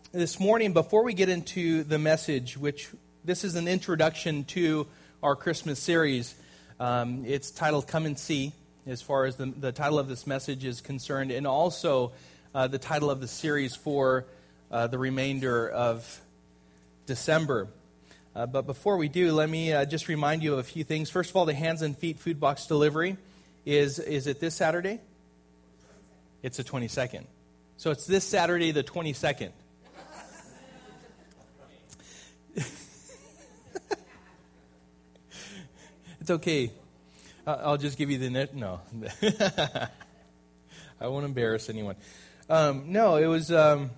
this morning, before we get into the message, which this is an introduction to our Christmas series, it's titled Come and See, as far as the title of this message is concerned, and also the title of the series for the remainder of December. But before we do, let me just remind you of a few things. First of all, the Hands and Feet food box delivery is it this Saturday? It's the 22nd. So it's this Saturday, the 22nd. It's okay. I'll just give you the net. No. I won't embarrass anyone. No, it was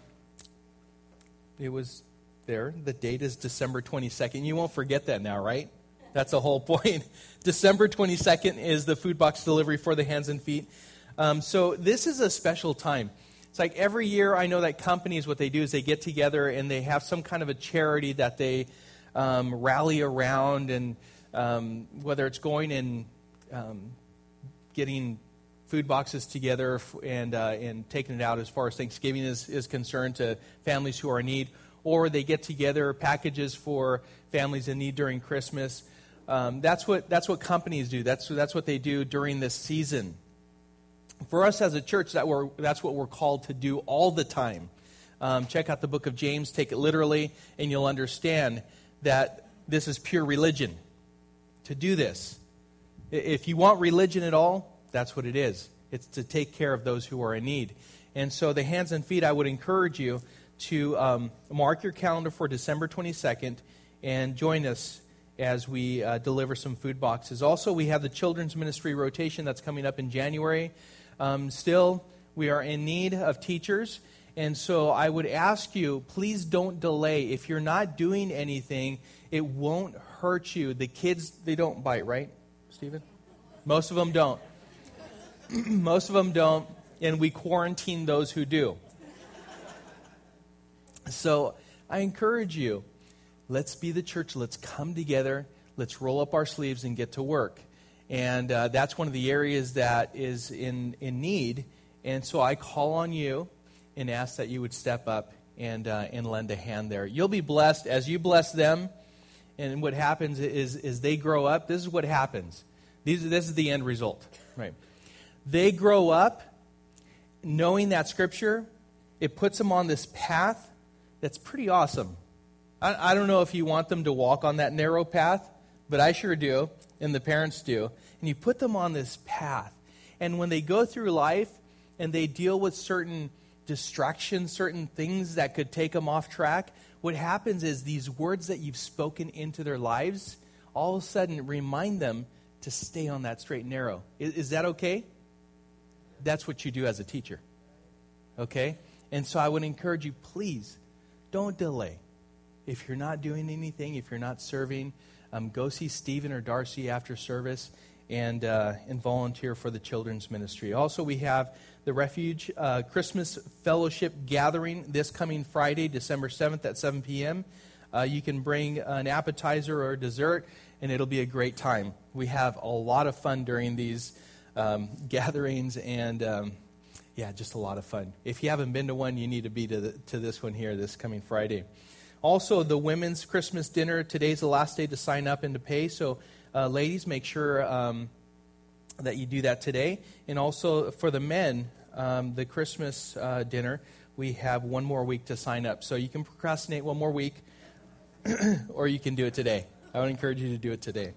there. The date is December 22nd. You won't forget that now, right? That's the whole point. December 22nd is the food box delivery for the Hands and Feet. So this is a special time. It's like every year I know that companies, what they do is they get together and they have some kind of a charity that they rally around, and whether it's going and getting food boxes together and taking it out as far as Thanksgiving is concerned to families who are in need, or they get together packages for families in need during Christmas. That's what companies do. That's what they do during this season. For us as a church, that's what we're called to do all the time. Check out the book of James, take it literally, and you'll understand that this is pure religion to do this. If you want religion at all, that's what it is. It's to take care of those who are in need. And so the Hands and Feet, I would encourage you to mark your calendar for December 22nd and join us as we deliver some food boxes. Also, we have the children's ministry rotation that's coming up in January. Still, we are in need of teachers. And so I would ask you, please don't delay. If you're not doing anything, it won't hurt you. The kids, they don't bite, right, Stephen? Most of them don't. Most of them don't, and we quarantine those who do. So I encourage you, let's be the church. Let's come together. Let's roll up our sleeves and get to work. And that's one of the areas that is in need. And so I call on you and ask that you would step up and lend a hand there. You'll be blessed as you bless them. And what happens is they grow up. This is what happens. This is the end result. Right? They grow up knowing that Scripture. It puts them on this path that's pretty awesome. I don't know if you want them to walk on that narrow path, but I sure do, and the parents do. And you put them on this path. And when they go through life and they deal with certain distractions, certain things that could take them off track, what happens is these words that you've spoken into their lives all of a sudden remind them to stay on that straight and narrow. Is that okay? That's what you do as a teacher. Okay? And so I would encourage you, please, don't delay. If you're not doing anything, if you're not serving, go see Stephen or Darcy after service and volunteer for the children's ministry. Also, we have the Refuge Christmas Fellowship Gathering this coming Friday, December 7th at 7 p.m. You can bring an appetizer or dessert, and it'll be a great time. We have a lot of fun during these gatherings, and just a lot of fun. If you haven't been to one, you need to be to this one here this coming Friday. Also, the women's Christmas dinner. Today's the last day to sign up and to pay. So, ladies, make sure that you do that today. And also for the men, the Christmas dinner, we have one more week to sign up. So you can procrastinate one more week, or you can do it today. I would encourage you to do it today.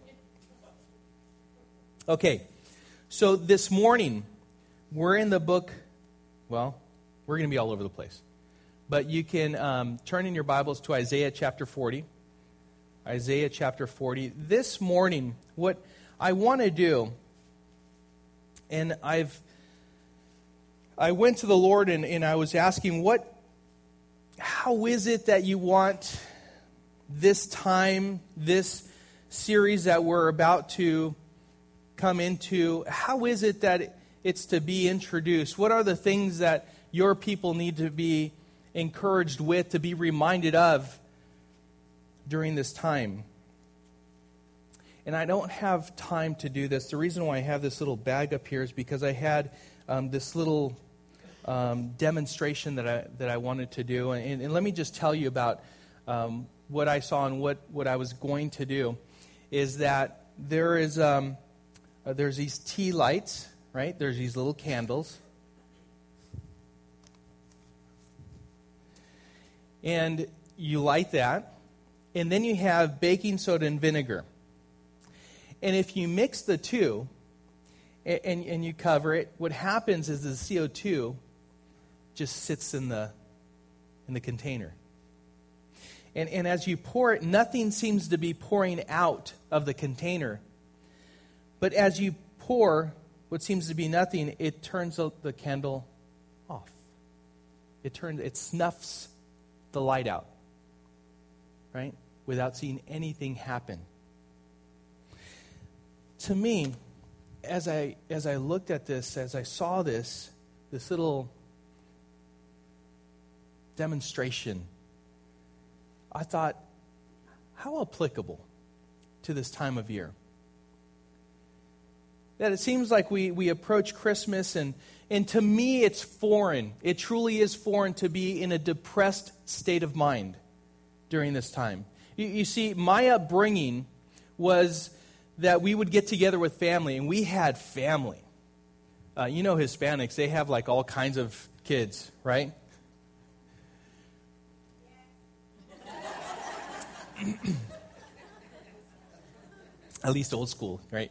Okay, so this morning, we're in the book, well, we're going to be all over the place. But you can turn in your Bibles to Isaiah chapter 40. Isaiah chapter 40. This morning, what I want to do, and I went to the Lord and I was asking, how is it that you want this time, this series that we're about to come into, how is it that it's to be introduced? What are the things that your people need to be encouraged with, to be reminded of during this time? And I don't have time to do this. The reason why I have this little bag up here is because I had this little demonstration that I wanted to do. And let me just tell you about what I saw and what I was going to do. Is that there's these tea lights, right? There's these little candles. And you light that. And then you have baking soda and vinegar. And if you mix the two and you cover it, what happens is the CO2 just sits in the container. And as you pour it, nothing seems to be pouring out of the container. But as you pour what seems to be nothing, it turns the candle off. It snuffs the light out, right? Without seeing anything happen. To me, as I looked at this, as I saw this little demonstration, I thought, how applicable to this time of year? That it seems like we approach Christmas, and to me it's foreign. It truly is foreign to be in a depressed state of mind during this time. You see, my upbringing was that we would get together with family, and we had family. Hispanics, they have like all kinds of kids, right? At least old school, right?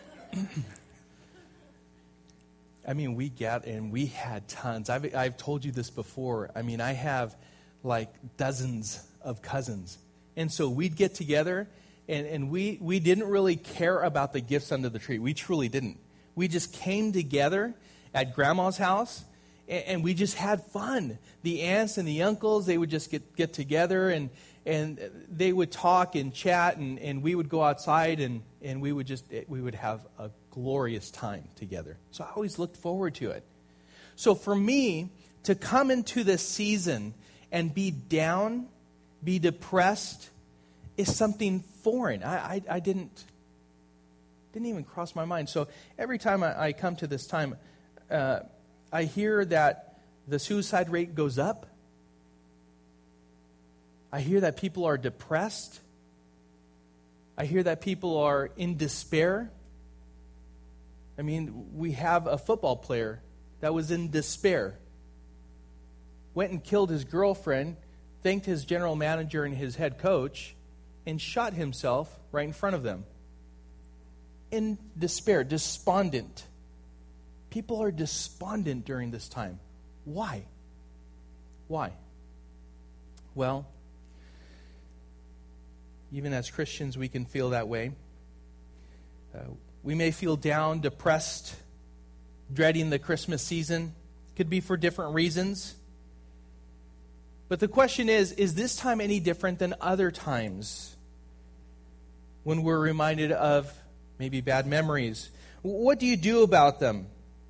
I mean, we had tons. I've told you this before. I mean, I have like dozens of cousins. And so we'd get together, and we didn't really care about the gifts under the tree. We truly didn't. We just came together at Grandma's house, and we just had fun. The aunts and the uncles, they would just get together, and they would talk and chat, and we would go outside, and we would have a glorious time together. So I always looked forward to it. So for me, to come into this season and be down, be depressed, is something foreign. I didn't even cross my mind. So every time I come to this time, I hear that the suicide rate goes up. I hear that people are depressed. I hear that people are in despair. I mean, we have a football player that was in despair. Went and killed his girlfriend, thanked his general manager and his head coach, and shot himself right in front of them. In despair, despondent. People are despondent during this time. Why? Why? Well, even as Christians, we can feel that way. We may feel down, depressed, dreading the Christmas season. Could be for different reasons. But the question is this time any different than other times when we're reminded of maybe bad memories? What do you do about them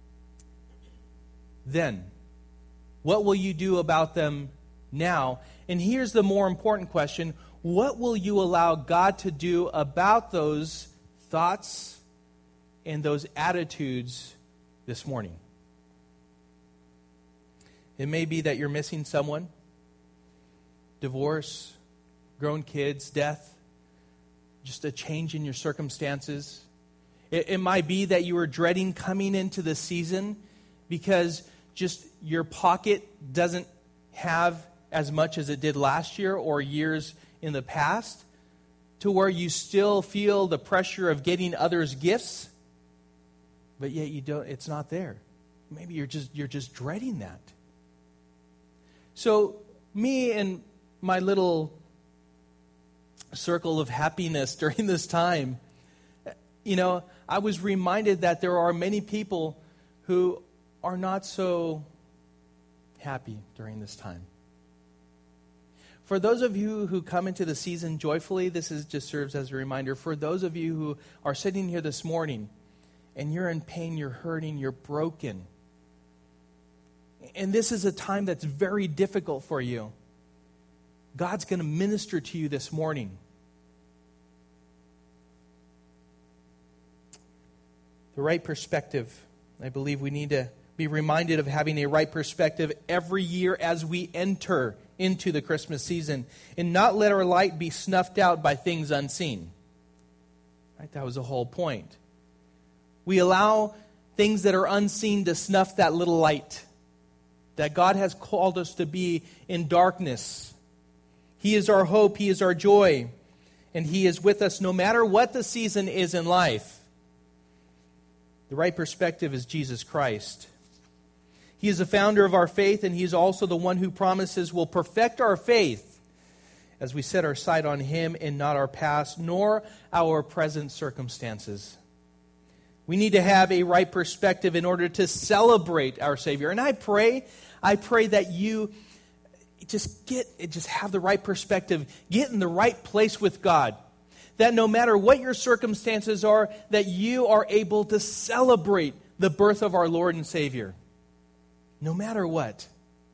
then? What will you do about them now? And here's the more important question. What will you allow God to do about those thoughts and those attitudes this morning? It may be that you're missing someone, divorce, grown kids, death, just a change in your circumstances. It might be that you are dreading coming into the season because just your pocket doesn't have as much as it did last year or years in the past, to where you still feel the pressure of getting others gifts, but yet you don't. It's not there. Maybe you're just dreading that. So me and my little circle of happiness during this time, I was reminded that there are many people who are not so happy during this time. For those of you who come into the season joyfully, just serves as a reminder. For those of you who are sitting here this morning and you're in pain, you're hurting, you're broken, and this is a time that's very difficult for you, God's going to minister to you this morning. The right perspective. I believe we need to be reminded of having a right perspective every year as we enter into the Christmas season, and not let our light be snuffed out by things unseen. Right? That was the whole point. We allow things that are unseen to snuff that little light that God has called us to be in darkness. He is our hope, He is our joy, and He is with us no matter what the season is in life. The right perspective is Jesus Christ. He is the founder of our faith, and He is also the one who promises will perfect our faith as we set our sight on Him and not our past, nor our present circumstances. We need to have a right perspective in order to celebrate our Savior. And I pray that you just have the right perspective, get in the right place with God. That no matter what your circumstances are, that you are able to celebrate the birth of our Lord and Savior. No matter what.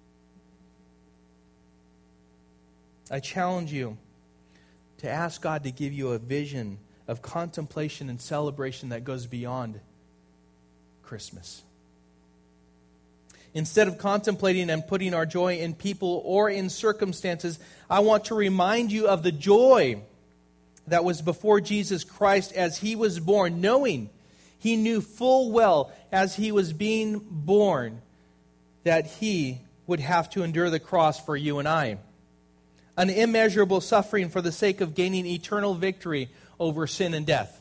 I challenge you to ask God to give you a vision of contemplation and celebration that goes beyond Christmas. Instead of contemplating and putting our joy in people or in circumstances, I want to remind you of the joy that was before Jesus Christ as He was born, knowing He knew full well as He was being born that He would have to endure the cross for you and I. An immeasurable suffering for the sake of gaining eternal victory over sin and death.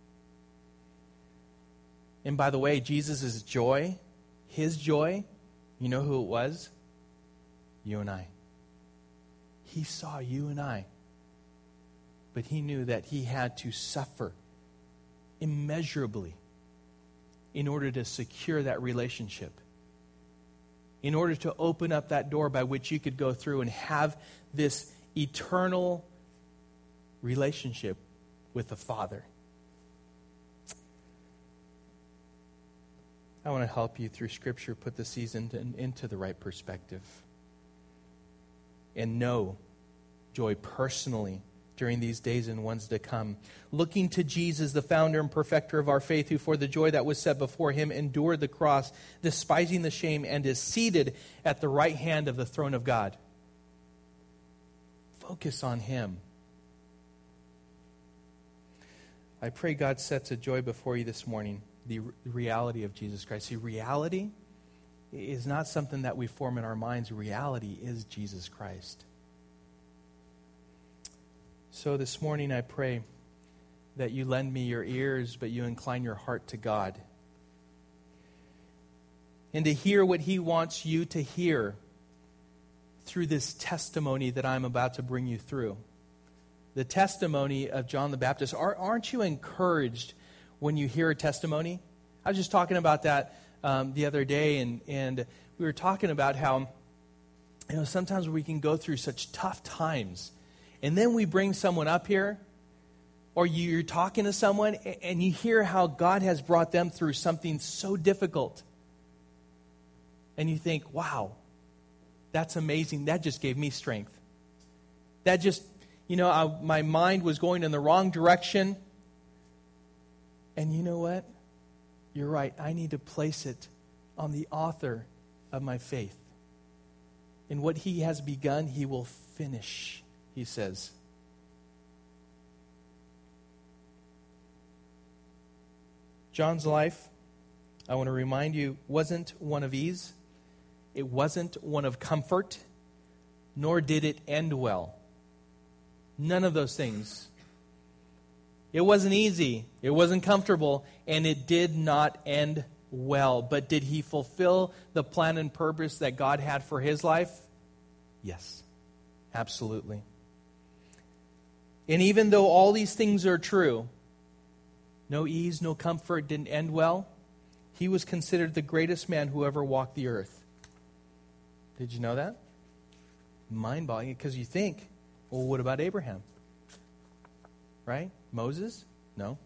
And by the way, Jesus' joy, His joy, you know who it was? You and I. He saw you and I. But He knew that He had to suffer immeasurably in order to secure that relationship. In order to open up that door by which you could go through and have this eternal relationship with the Father. I want to help you through Scripture put the season into the right perspective. And know joy personally during these days and ones to come. Looking to Jesus, the founder and perfecter of our faith, who for the joy that was set before Him endured the cross, despising the shame, and is seated at the right hand of the throne of God. Focus on Him. I pray God sets a joy before you this morning, the reality of Jesus Christ. See, reality is not something that we form in our minds. Reality is Jesus Christ. So this morning I pray that you lend me your ears, but you incline your heart to God. And to hear what He wants you to hear through this testimony that I'm about to bring you through. The testimony of John the Baptist. Aren't you encouraged when you hear a testimony? I was just talking about that the other day, and we were talking about how sometimes we can go through such tough times. And then we bring someone up here, or you're talking to someone, and you hear how God has brought them through something so difficult. And you think, wow, that's amazing. That just gave me strength. That just, my mind was going in the wrong direction. And you know what? You're right. I need to place it on the author of my faith. And what He has begun, He will finish. He says. John's life, I want to remind you, wasn't one of ease. It wasn't one of comfort, nor did it end well. None of those things. It wasn't easy, it wasn't comfortable, and it did not end well. But did he fulfill the plan and purpose that God had for his life? Yes, absolutely. And even though all these things are true, no ease, no comfort, didn't end well, he was considered the greatest man who ever walked the earth. Did you know that? Mind-boggling, because you think, well, what about Abraham? Right? Moses? No.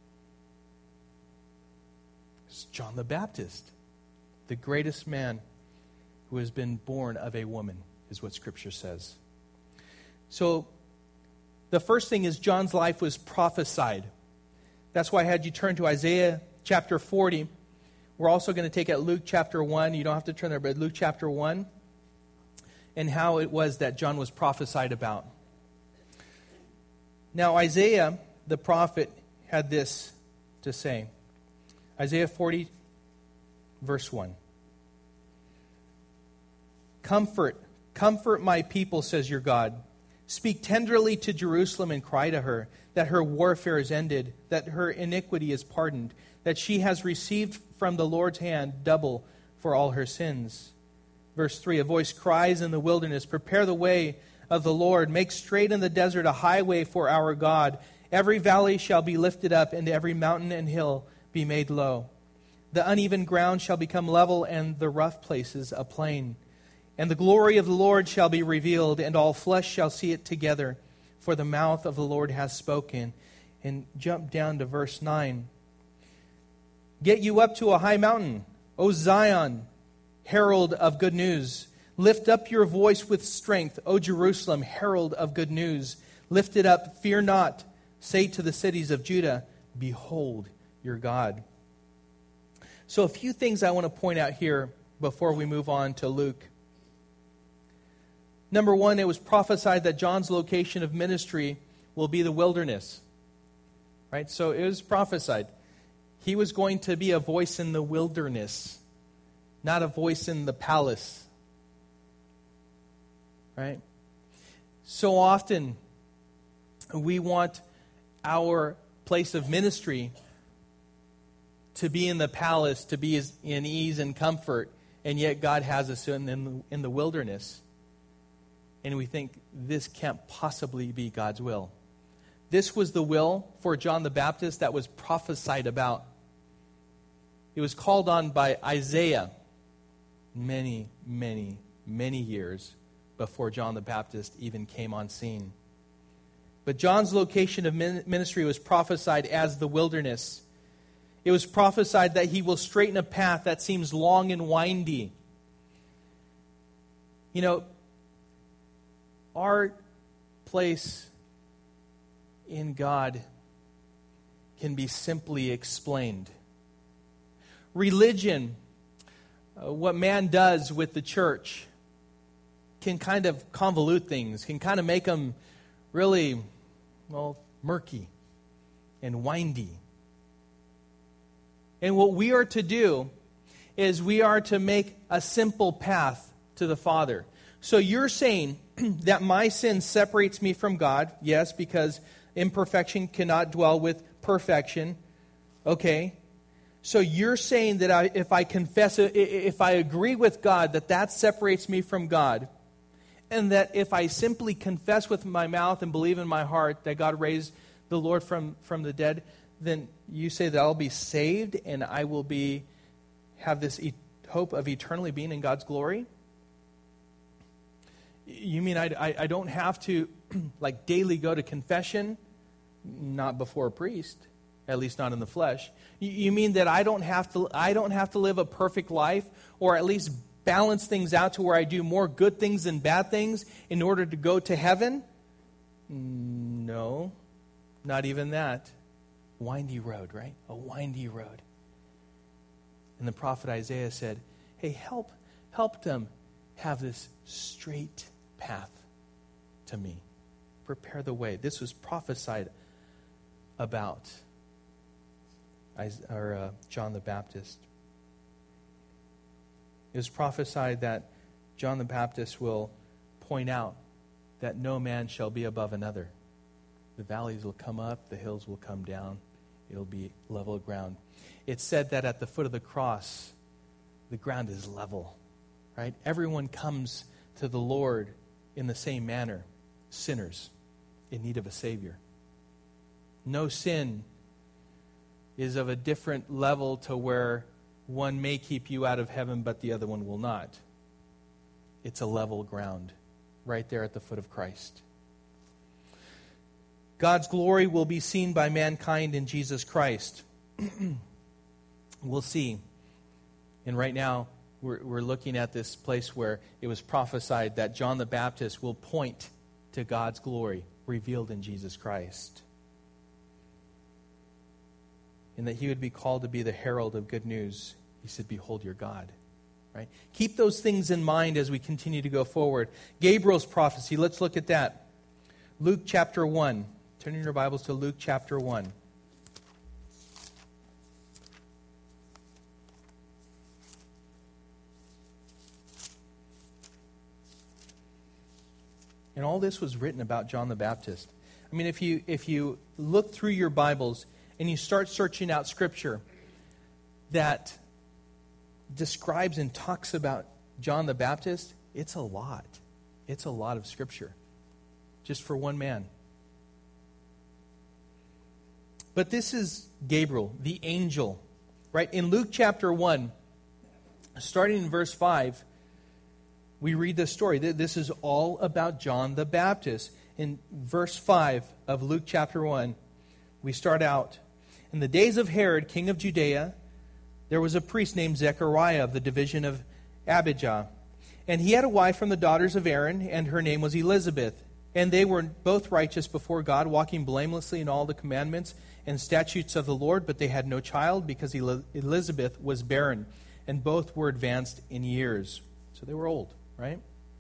It's John the Baptist, the greatest man who has been born of a woman, is what Scripture says. So, the first thing is John's life was prophesied. That's why I had you turn to Isaiah chapter 40, we're also going to take at Luke chapter 1. You don't have to turn there, but Luke chapter 1, and how it was that John was prophesied about. Now, Isaiah, the prophet, had this to say. Isaiah 40, verse 1. Comfort my people, says your God. Speak tenderly to Jerusalem and cry to her that her warfare is ended, that her iniquity is pardoned, that she has received from the Lord's hand double for all her sins. Verse 3, a voice cries in the wilderness, prepare the way of the Lord, make straight in the desert a highway for our God. Every valley shall be lifted up, and every mountain and hill be made low. The uneven ground shall become level, and the rough places a plain. And the glory of the Lord shall be revealed, and all flesh shall see it together, for the mouth of the Lord has spoken. And jump down to verse 9. Get you up to a high mountain, O Zion, herald of good news. Lift up your voice with strength, O Jerusalem, herald of good news. Lift it up, fear not. Say to the cities of Judah, behold your God. So a few things I want to point out here before we move on to Luke. Number one, it was prophesied that John's location of ministry will be the wilderness. Right? So it was prophesied. He was going to be a voice in the wilderness, not a voice in the palace. Right? So often, we want our place of ministry to be in the palace, to be in ease and comfort, and yet God has us in the wilderness. And we think this can't possibly be God's will. This was the will for John the Baptist that was prophesied about. It was called on by Isaiah many, many, many years before John the Baptist even came on scene. But John's location of ministry was prophesied as the wilderness. It was prophesied that he will straighten a path that seems long and windy. You know, our place in God can be simply explained. Religion, what man does with the church, can kind of convolute things, can kind of make them really, murky and windy. And what we are to do is we are to make a simple path to the Father. So you're saying that my sin separates me from God. Yes, because imperfection cannot dwell with perfection. Okay. So you're saying that if I confess, if I agree with God, that separates me from God. And that if I simply confess with my mouth and believe in my heart that God raised the Lord from the dead, then you say that I'll be saved and I will have this hope of eternally being in God's glory? You mean I don't have to daily go to confession? Not before a priest, at least not in the flesh. You mean that I don't have to live a perfect life, or at least balance things out to where I do more good things than bad things in order to go to heaven? No, not even that. Windy road, right? A windy road. And the prophet Isaiah said, hey, help them have this straight path to me. Prepare the way. This was prophesied about John the Baptist. It was prophesied that John the Baptist will point out that no man shall be above another. The valleys will come up, the hills will come down. It'll be level ground. It's said that at the foot of the cross, the ground is level, right? Everyone comes to the Lord in the same manner. Sinners in need of a Savior. No sin is of a different level to where one may keep you out of heaven, but the other one will not. It's a level ground right there at the foot of Christ. God's glory will be seen by mankind in Jesus Christ. We'll see. And right now, we're looking at this place where it was prophesied that John the Baptist will point to God's glory revealed in Jesus Christ. And that he would be called to be the herald of good news. He said, behold your God. Right? Keep those things in mind as we continue to go forward. Gabriel's prophecy, let's look at that. Luke chapter 1. Turn in your Bibles to Luke chapter 1. And all this was written about John the Baptist. I mean, if you look through your Bibles and you start searching out Scripture that describes and talks about John the Baptist, it's a lot. It's a lot of Scripture just for one man. But this is Gabriel, the angel, right? In Luke chapter 1, starting in verse 5, we read this story. This is all about John the Baptist. In verse 5 of Luke chapter 1, we start out, in the days of Herod, king of Judea, there was a priest named Zechariah of the division of Abijah. And he had a wife from the daughters of Aaron, and her name was Elizabeth. And they were both righteous before God, walking blamelessly in all the commandments and statutes of the Lord. But they had no child, because Elizabeth was barren, and both were advanced in years. So they were old, right?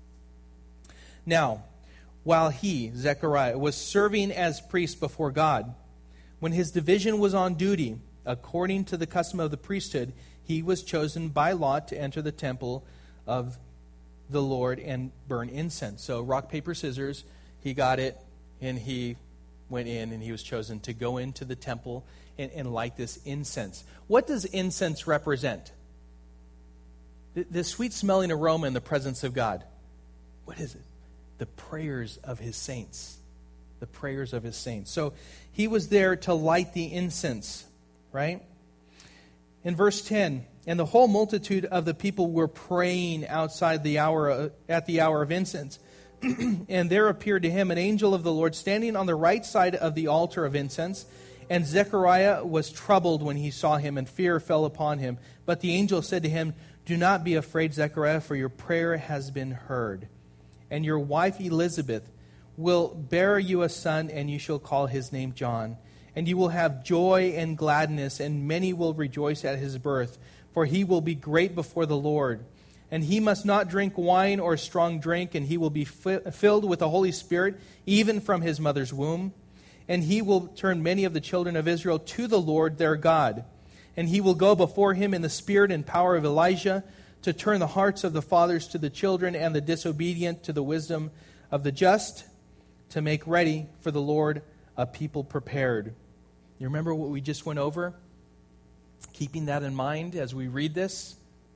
Now, while he, Zechariah, was serving as priest before God, when his division was on duty, according to the custom of the priesthood, he was chosen by lot to enter the temple of the Lord and burn incense. So rock, paper, scissors, he got it, and he went in, and he was chosen to go into the temple and light this incense. What does incense represent? The sweet-smelling aroma in the presence of God. What is it? The prayers of his saints. The prayers of his saints. So he was there to light the incense, right? In verse 10, and the whole multitude of the people were praying outside the hour at the hour of incense. And there appeared to him an angel of the Lord standing on the right side of the altar of incense. And Zechariah was troubled when he saw him, and fear fell upon him. But the angel said to him, do not be afraid, Zechariah, for your prayer has been heard. And your wife Elizabeth will bear you a son, and you shall call his name John. And you will have joy and gladness, and many will rejoice at his birth, for he will be great before the Lord. And he must not drink wine or strong drink, and he will be filled with the Holy Spirit, even from his mother's womb. And he will turn many of the children of Israel to the Lord their God. And he will go before him in the spirit and power of Elijah, to turn the hearts of the fathers to the children, and the disobedient to the wisdom of the just, to make ready for the Lord a people prepared. You remember what we just went over? Keeping that in mind as we read this.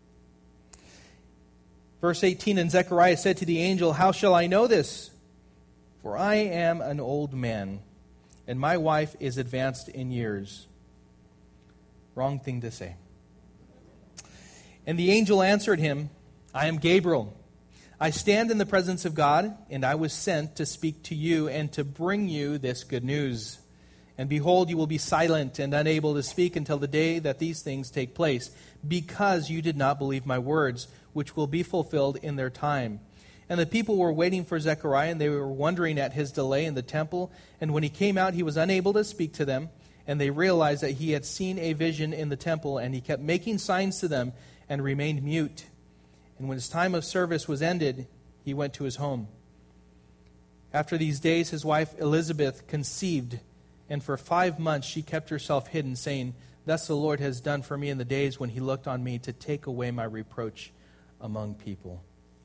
Verse 18, and Zechariah said to the angel, how shall I know this? For I am an old man, and my wife is advanced in years. Wrong thing to say. And the angel answered him, I am Gabriel. I stand in the presence of God, and I was sent to speak to you and to bring you this good news. And behold, you will be silent and unable to speak until the day that these things take place, because you did not believe my words, which will be fulfilled in their time. And the people were waiting for Zechariah, and they were wondering at his delay in the temple. And when he came out, he was unable to speak to them. And they realized that he had seen a vision in the temple, and he kept making signs to them and remained mute. And when his time of service was ended, he went to his home. After these days, his wife Elizabeth conceived, and for 5 months she kept herself hidden, saying, thus the Lord has done for me in the days when he looked on me to take away my reproach among people.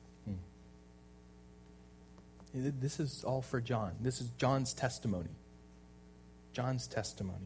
This is all for John. This is John's testimony. John's testimony.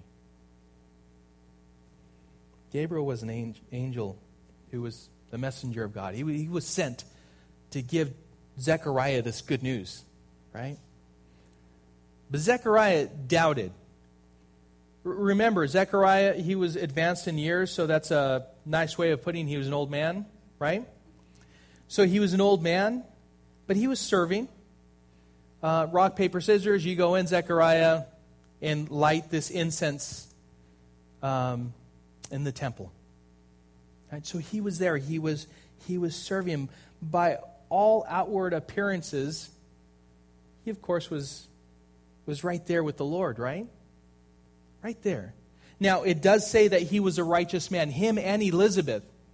Gabriel was an angel who was the messenger of God. He was sent to give Zechariah this good news, right? But Zechariah doubted. Remember, Zechariah, he was advanced in years, so that's a nice way of putting he was an old man, right? So he was an old man, but he was serving. Rock, paper, scissors, you go in, Zechariah, and light this incense in the temple. Right? So he was there. He was serving him. By all outward appearances, he, of course, was right there with the Lord, right? Right there. Now, it does say that he was a righteous man, him and Elizabeth.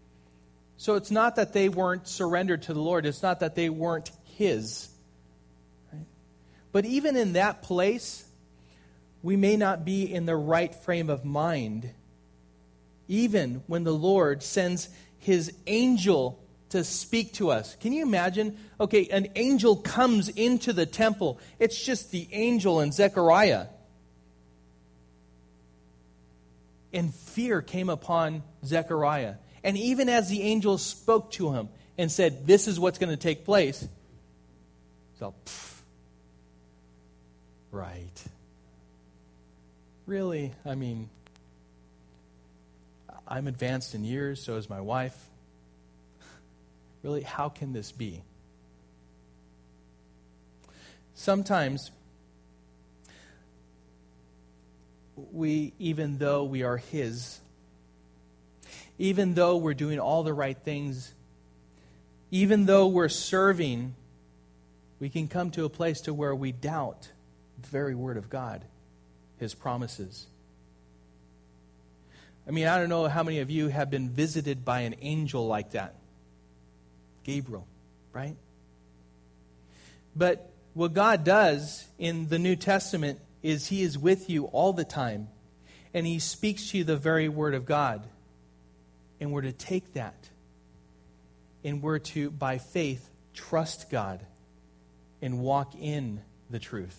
So it's not that they weren't surrendered to the Lord. It's not that they weren't His. Right? But even in that place, we may not be in the right frame of mind, even when the Lord sends His angel to speak to us. Can you imagine? Okay, an angel comes into the temple. It's just the angel and Zechariah. And fear came upon Zechariah. And even as the angel spoke to him and said, this is what's going to take place, so, right. Really? I mean, I'm advanced in years, so is my wife. Really, how can this be? Sometimes, even though we are His, even though we're doing all the right things, even though we're serving, we can come to a place to where we doubt the very Word of God, His promises. I mean, I don't know how many of you have been visited by an angel like that. Gabriel, right? But what God does in the New Testament is He is with you all the time, and He speaks to you the very Word of God. And we're to take that, and we're to, by faith, trust God and walk in the truth.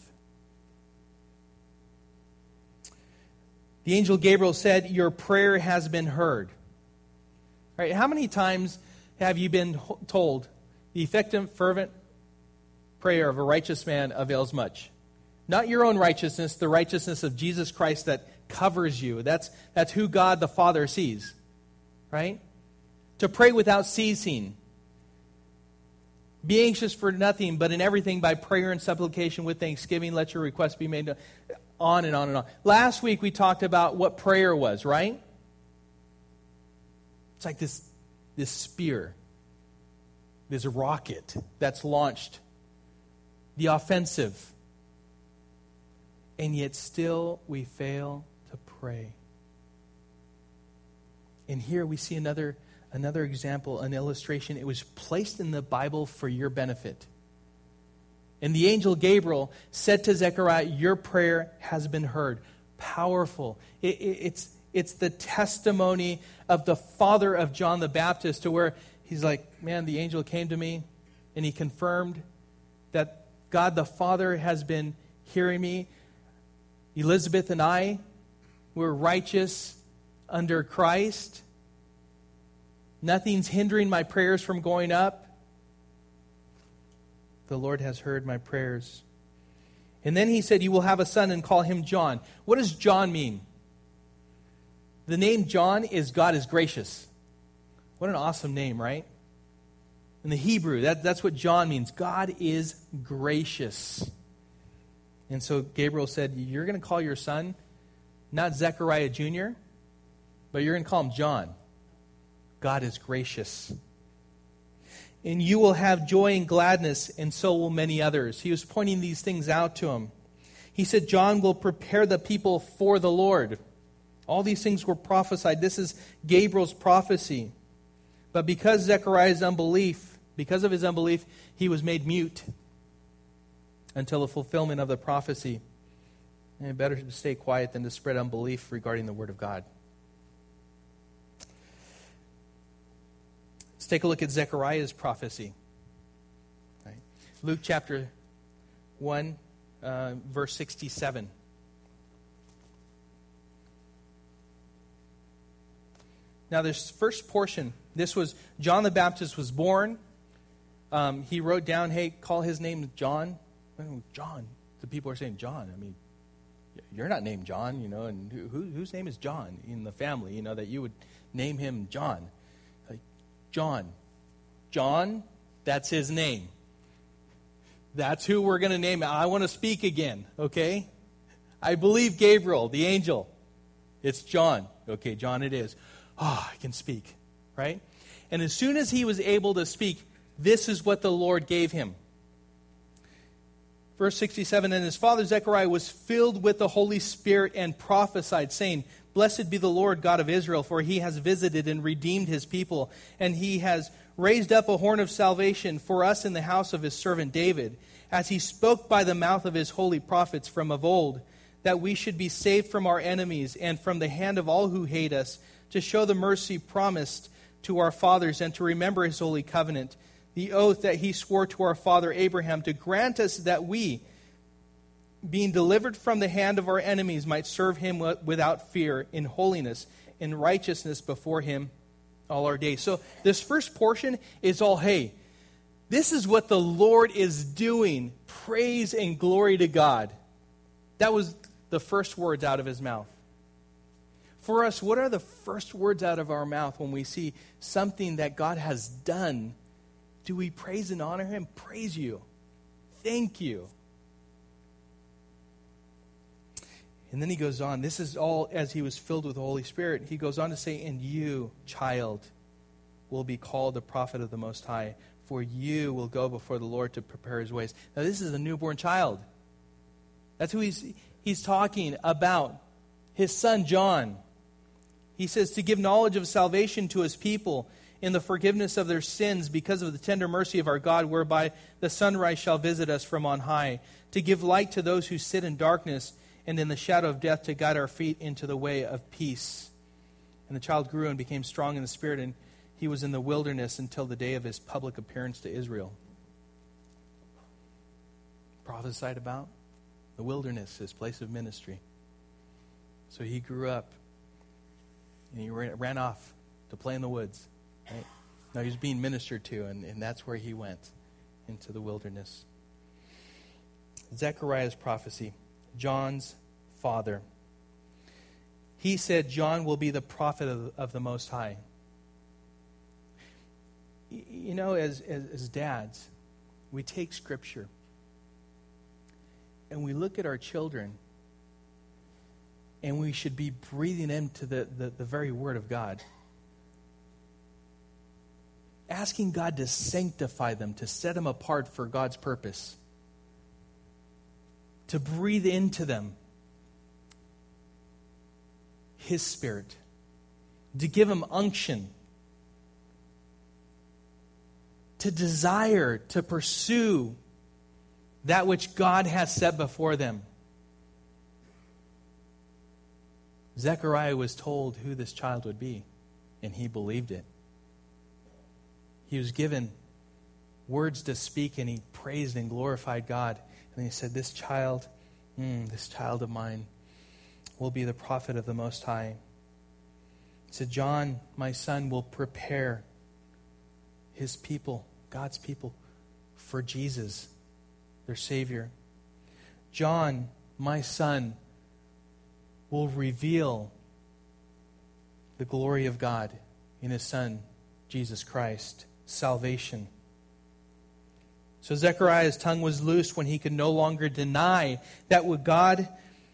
The angel Gabriel said, your prayer has been heard. All right, how many times have you been told, the effective, fervent prayer of a righteous man avails much? Not your own righteousness, the righteousness of Jesus Christ that covers you. That's who God the Father sees. Right? To pray without ceasing. Be anxious for nothing, but in everything by prayer and supplication with thanksgiving, let your requests be made known. On and on and on. Last week we talked about what prayer was, right? It's like this spear, this rocket that's launched. The offensive. And yet still we fail to pray. And here we see another example, an illustration. It was placed in the Bible for your benefit. And the angel Gabriel said to Zechariah, your prayer has been heard. Powerful. It's the testimony of the father of John the Baptist, to where he's like, man, the angel came to me and he confirmed that God the Father has been hearing me. Elizabeth and I were righteous under Christ. Nothing's hindering my prayers from going up. The Lord has heard my prayers. And then he said, you will have a son and call him John. What does John mean? The name John is God is gracious. What an awesome name, right? In the Hebrew, that's what John means. God is gracious. And so Gabriel said, you're going to call your son not Zechariah Jr., but you're going to call him John. God is gracious. And you will have joy and gladness, and so will many others. He was pointing these things out to him. He said, John will prepare the people for the Lord. All these things were prophesied. This is Gabriel's prophecy. But because Zechariah's unbelief, because of his unbelief, he was made mute until the fulfillment of the prophecy. And better to stay quiet than to spread unbelief regarding the Word of God. Let's take a look at Zechariah's prophecy. Right. Luke chapter 1, verse 67. Now this first portion, this was John the Baptist was born. He wrote down, hey, call his name John. John. The people are saying, John. I mean, you're not named John, and whose name is John in the family, that you would name him John. Like, John, that's his name. That's who we're going to name. I want to speak again, okay? I believe Gabriel, the angel. It's John. Okay, John it is. Oh, I can speak, right? And as soon as he was able to speak, this is what the Lord gave him. Verse 67, and his father Zechariah was filled with the Holy Spirit and prophesied, saying, Blessed be the Lord God of Israel, for he has visited and redeemed his people, and he has raised up a horn of salvation for us in the house of his servant David, as he spoke by the mouth of his holy prophets from of old, that we should be saved from our enemies and from the hand of all who hate us, to show the mercy promised to our fathers and to remember his holy covenant, the oath that he swore to our father Abraham, to grant us that we, being delivered from the hand of our enemies, might serve him without fear, in holiness, in righteousness before him all our days. So this first portion is all, hey, this is what the Lord is doing. Praise and glory to God. That was the first words out of his mouth. For us, what are the first words out of our mouth when we see something that God has done? Do we praise and honor him? Praise you. Thank you. And then he goes on. This is all as he was filled with the Holy Spirit. He goes on to say, and you, child, will be called the prophet of the Most High, for you will go before the Lord to prepare his ways. Now, this is a newborn child. That's who he's talking about. His son, John. He says to give knowledge of salvation to his people in the forgiveness of their sins because of the tender mercy of our God, whereby the sunrise shall visit us from on high, to give light to those who sit in darkness and in the shadow of death, to guide our feet into the way of peace. And the child grew and became strong in the spirit, and he was in the wilderness until the day of his public appearance to Israel. Prophesied about the wilderness, his place of ministry. So he grew up, and he ran off to play in the woods. Right? Now he was being ministered to, and that's where he went, into the wilderness. Zechariah's prophecy. John's father. He said John will be the prophet of the Most High. You know, as dads, we take Scripture and we look at our children, and we should be breathing into the very Word of God. Asking God to sanctify them, to set them apart for God's purpose. To breathe into them His Spirit. To give them unction. To desire, to pursue that which God has set before them. Zechariah was told who this child would be, and he believed it. He was given words to speak, and he praised and glorified God. And he said, this child of mine will be the prophet of the Most High. He said, John, my son, will prepare his people, God's people, for Jesus, their Savior. John, my son, will reveal the glory of God in his Son, Jesus Christ, salvation. So Zechariah's tongue was loosed when he could no longer deny that God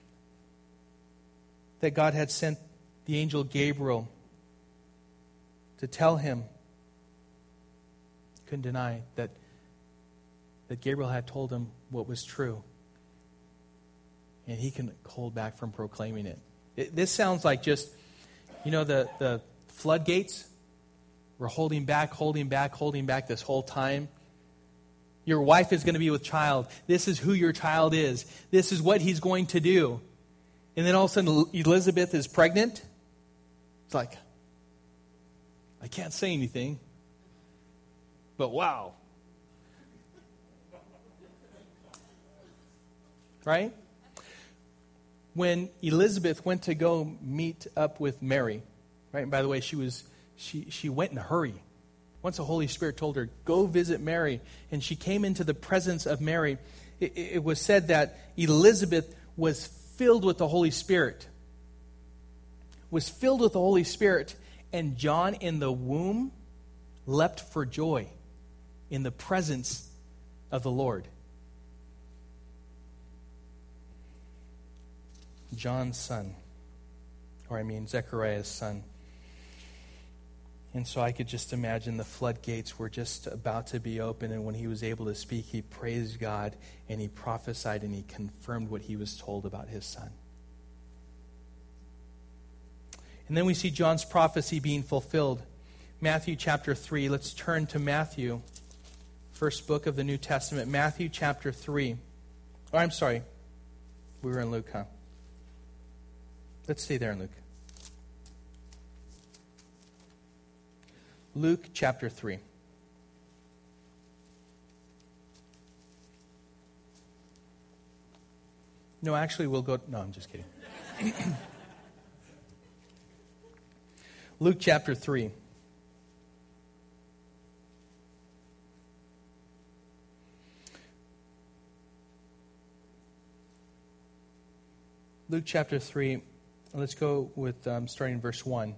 had sent the angel Gabriel to tell him. He couldn't deny that Gabriel had told him what was true. And he can hold back from proclaiming it. This sounds like just, the floodgates were holding back this whole time. Your wife is going to be with child. This is who your child is. This is what he's going to do. And then all of a sudden, Elizabeth is pregnant. It's like, I can't say anything. But wow. Right? When Elizabeth went to go meet up with Mary, right? And by the way, she went in a hurry. Once the Holy Spirit told her, go visit Mary, and she came into the presence of Mary, it was said that Elizabeth was filled with the Holy Spirit. Was filled with the Holy Spirit, and John in the womb leapt for joy in the presence of the Lord. Zechariah's son. And so I could just imagine the floodgates were just about to be open, and when he was able to speak, he praised God, and he prophesied, and he confirmed what he was told about his son. And then we see John's prophecy being fulfilled. Matthew chapter 3. Let's turn to Matthew, first book of the New Testament. Matthew chapter 3. Oh, I'm sorry. We were in Luke, huh? Let's stay there in Luke. Luke chapter 3. No, actually, we'll go... No, I'm just kidding. Luke chapter 3. Luke chapter 3. Let's go with starting verse 1.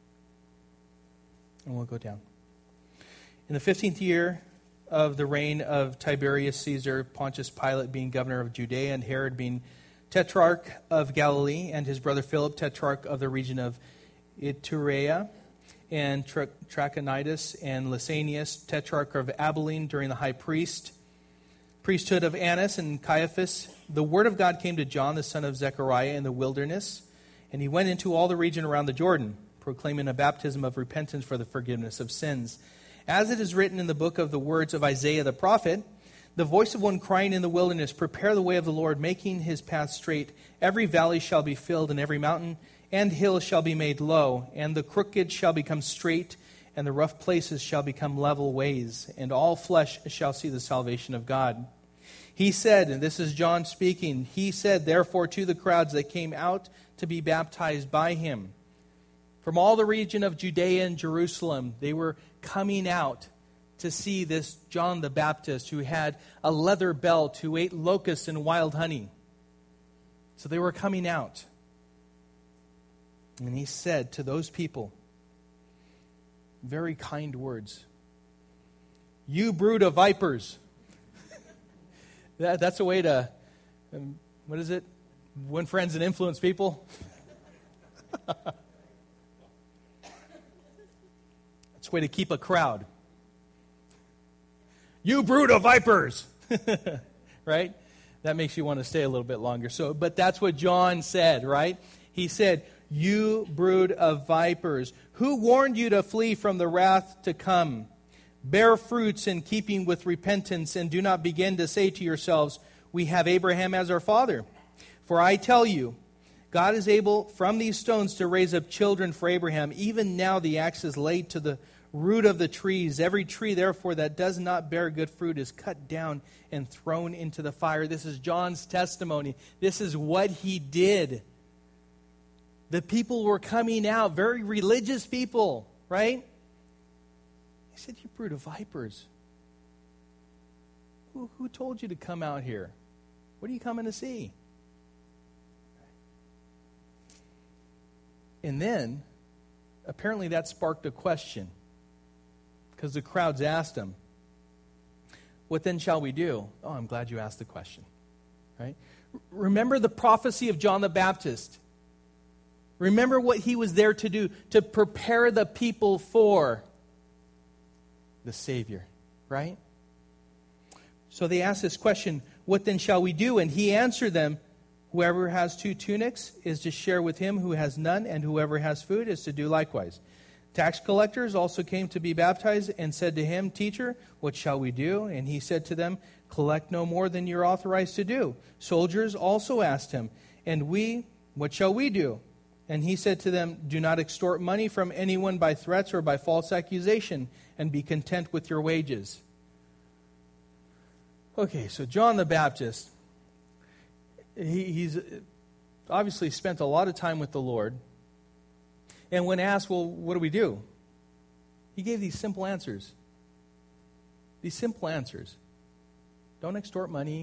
And we'll go down. In the 15th year of the reign of Tiberius Caesar, Pontius Pilate being governor of Judea, and Herod being tetrarch of Galilee, and his brother Philip, tetrarch of the region of Iturea, and Trachonitis, and Lysanias, tetrarch of Abilene, during the high priesthood of Annas and Caiaphas, the word of God came to John, the son of Zechariah, in the wilderness, and he went into all the region around the Jordan, proclaiming a baptism of repentance for the forgiveness of sins. As it is written in the book of the words of Isaiah the prophet, the voice of one crying in the wilderness, prepare the way of the Lord, making his path straight. Every valley shall be filled, and every mountain and hill shall be made low, and the crooked shall become straight, and the rough places shall become level ways, and all flesh shall see the salvation of God. He said, and this is John speaking, he said, therefore, to the crowds that came out to be baptized by him, from all the region of Judea and Jerusalem, they were coming out to see this John the Baptist, who had a leather belt, who ate locusts and wild honey. So they were coming out. And he said to those people, very kind words, you brood of vipers. That's a way to, what is it? Win friends and influence people. It's a way to keep a crowd. You brood of vipers. Right? That makes you want to stay a little bit longer. But that's what John said, right? He said, you brood of vipers, who warned you to flee from the wrath to come? Bear fruits in keeping with repentance, and do not begin to say to yourselves, we have Abraham as our father. For I tell you, God is able from these stones to raise up children for Abraham. Even now the axe is laid to the root of the trees. Every tree, therefore, that does not bear good fruit is cut down and thrown into the fire. This is John's testimony. This is what he did. The people were coming out, very religious people, right? He said, you brood of vipers. Who told you to come out here? What are you coming to see? And then, apparently that sparked a question, because the crowds asked him, what then shall we do? Oh, I'm glad you asked the question. Right? Remember the prophecy of John the Baptist. Remember what he was there to do, to prepare the people for the Savior, right? So they asked this question, what then shall we do? And he answered them, whoever has 2 tunics is to share with him who has none, and whoever has food is to do likewise. Tax collectors also came to be baptized and said to him, Teacher, what shall we do? And he said to them, collect no more than you're authorized to do. Soldiers also asked him, and we, what shall we do? And he said to them, do not extort money from anyone by threats or by false accusation, and be content with your wages. Okay, so John the Baptist, he's obviously spent a lot of time with the Lord. And when asked, well, what do we do? He gave these simple answers. These simple answers. Don't extort money.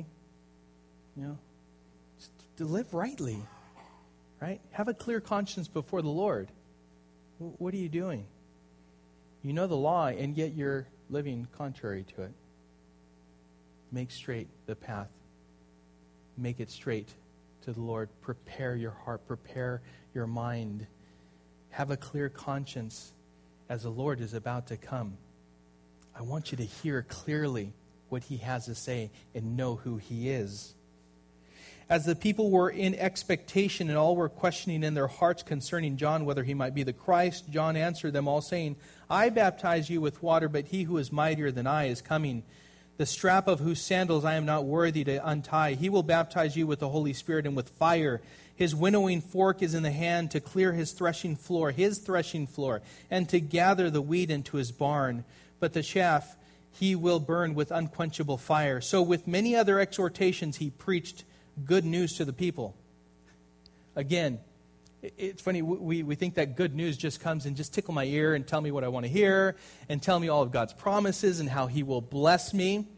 Just to live rightly. Right? Have a clear conscience before the Lord. What are you doing? You know the law, and yet you're living contrary to it. Make straight the path. Make it straight to the Lord. Prepare your heart. Prepare your mind. Have a clear conscience as the Lord is about to come. I want you to hear clearly what he has to say and know who he is. As the people were in expectation and all were questioning in their hearts concerning John whether he might be the Christ, John answered them all, saying, I baptize you with water, but he who is mightier than I is coming, the strap of whose sandals I am not worthy to untie. He will baptize you with the Holy Spirit and with fire. His winnowing fork is in the hand to clear his threshing floor, and to gather the wheat into his barn. But the chaff he will burn with unquenchable fire. So with many other exhortations he preached good news to the people. Again, it's funny, we think that good news just comes and just tickle my ear and tell me what I want to hear and tell me all of God's promises and how he will bless me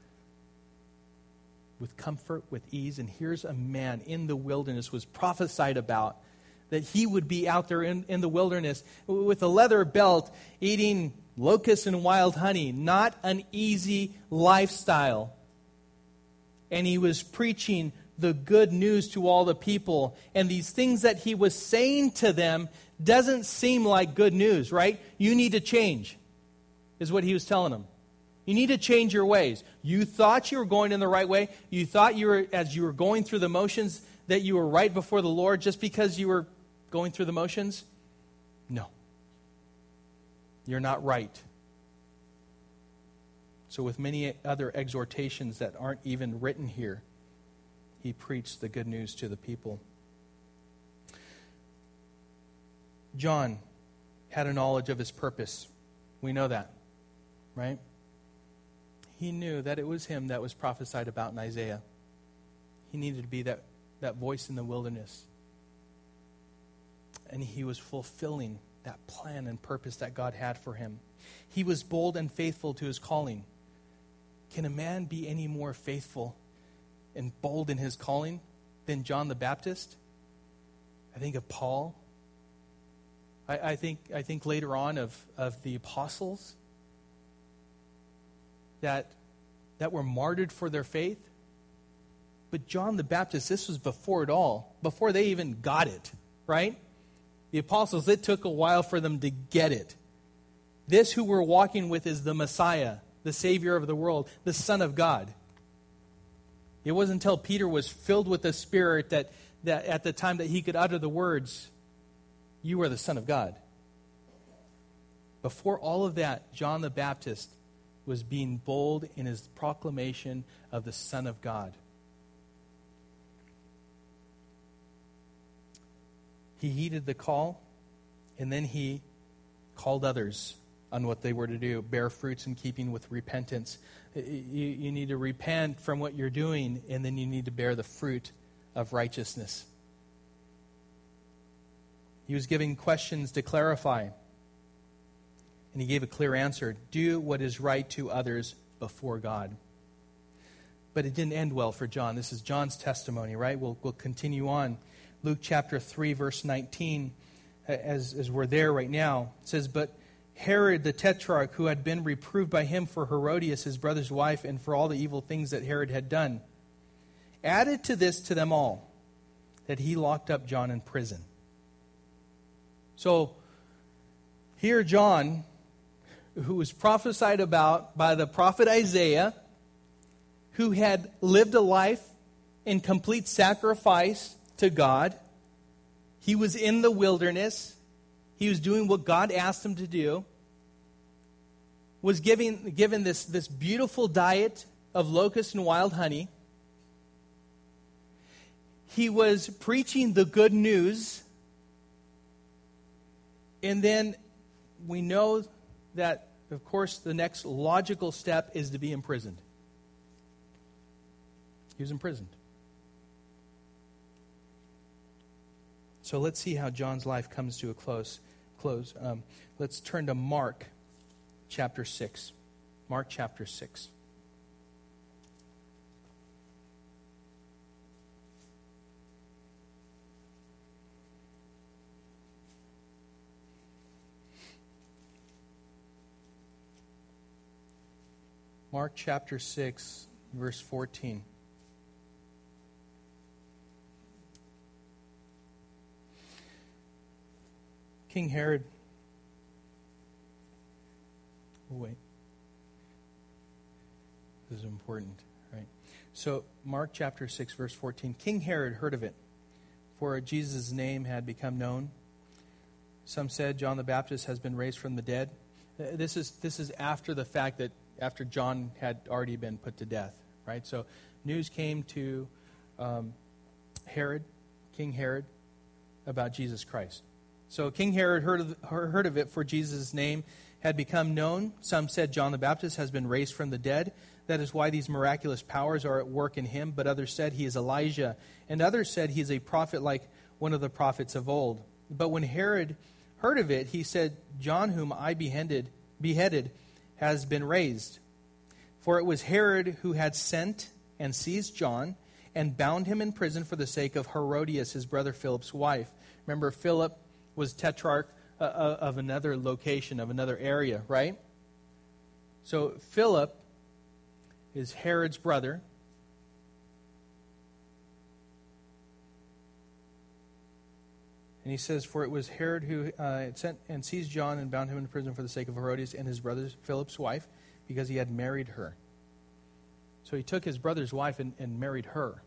with comfort, with ease. And here's a man in the wilderness was prophesied about that he would be out there in the wilderness with a leather belt eating locusts and wild honey. Not an easy lifestyle. And he was preaching the good news to all the people. And these things that he was saying to them doesn't seem like good news, right? You need to change, is what he was telling them. You need to change your ways. You thought you were going in the right way. You thought as you were going through the motions, that you were right before the Lord just because you were going through the motions? No. You're not right. So with many other exhortations that aren't even written here, he preached the good news to the people. John had a knowledge of his purpose. We know that, right? He knew that it was him that was prophesied about in Isaiah. He needed to be that voice in the wilderness. And he was fulfilling that plan and purpose that God had for him. He was bold and faithful to his calling. Can a man be any more faithful and bold in his calling than John the Baptist? I think of Paul. I think later on of the apostles that were martyred for their faith. But John the Baptist, this was before it all, before they even got it, right? The apostles, it took a while for them to get it. This who we're walking with is the Messiah, the Savior of the world, the Son of God. It wasn't until Peter was filled with the Spirit that at the time that he could utter the words, you are the Son of God. Before all of that, John the Baptist was being bold in his proclamation of the Son of God. He heeded the call, and then he called others on what they were to do, bear fruits in keeping with repentance. You need to repent from what you're doing, and then you need to bear the fruit of righteousness. He was giving questions to clarify, and he gave a clear answer. Do what is right to others before God. But it didn't end well for John. This is John's testimony, right? We'll continue on. Luke chapter 3, verse 19, as we're there right now, it says, But Herod the Tetrarch, who had been reproved by him for Herodias, his brother's wife, and for all the evil things that Herod had done, added to this to them all, that he locked up John in prison. So, here John, who was prophesied about by the prophet Isaiah, who had lived a life in complete sacrifice to God. He was in the wilderness. He was doing what God asked him to do. Was given this beautiful diet of locusts and wild honey. He was preaching the good news. And then we know that, of course, the next logical step is to be imprisoned. He was imprisoned. So let's see how John's life comes to a close. Let's turn to Mark chapter 6. Mark chapter 6. Mark chapter 6, verse 14. King Herod, wait, this is important, right? So, Mark chapter 6, verse 14. King Herod heard of it, for Jesus' name had become known. Some said John the Baptist has been raised from the dead. This is after the fact that after John had already been put to death, right? So news came to Herod, King Herod, about Jesus Christ. So King Herod heard of it, for Jesus' name had become known. Some said John the Baptist has been raised from the dead. That is why these miraculous powers are at work in him. But others said he is Elijah. And others said he is a prophet like one of the prophets of old. But when Herod heard of it, he said, John, whom I beheaded, has been raised. For it was Herod who had sent and seized John and bound him in prison for the sake of Herodias, his brother Philip's wife. Remember, Philip was tetrarch of another location, of another area, right? So Philip is Herod's brother. And he says, for it was Herod who had sent and seized John and bound him in prison for the sake of Herodias and his brother Philip's wife, because he had married her. So he took his brother's wife and married her.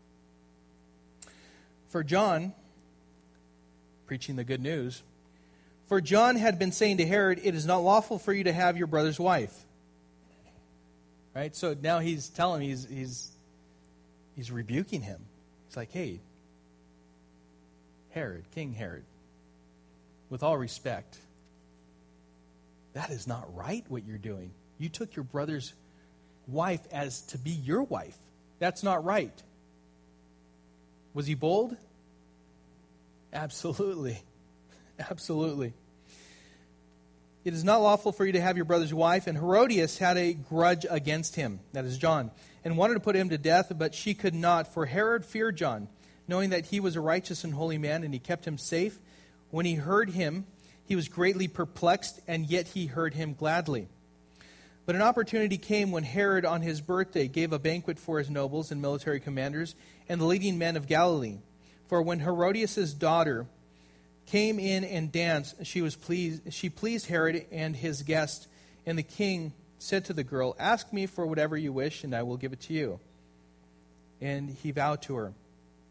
For John, preaching the good news, for John had been saying to Herod, it is not lawful for you to have your brother's wife. Right? So now he's telling him, he's rebuking him. He's like, hey, Herod, King Herod, with all respect, that is not right what you're doing. You took your brother's wife as to be your wife. That's not right. Was he bold? Absolutely. Absolutely. It is not lawful for you to have your brother's wife. And Herodias had a grudge against him, that is John, and wanted to put him to death, but she could not, for Herod feared John, knowing that he was a righteous and holy man, and he kept him safe. When he heard him, he was greatly perplexed, and yet he heard him gladly. But an opportunity came when Herod, on his birthday, gave a banquet for his nobles and military commanders and the leading men of Galilee. For when Herodias' daughter came in and danced, she pleased Herod and his guest, and the king said to the girl, ask me for whatever you wish, and I will give it to you. And he vowed to her.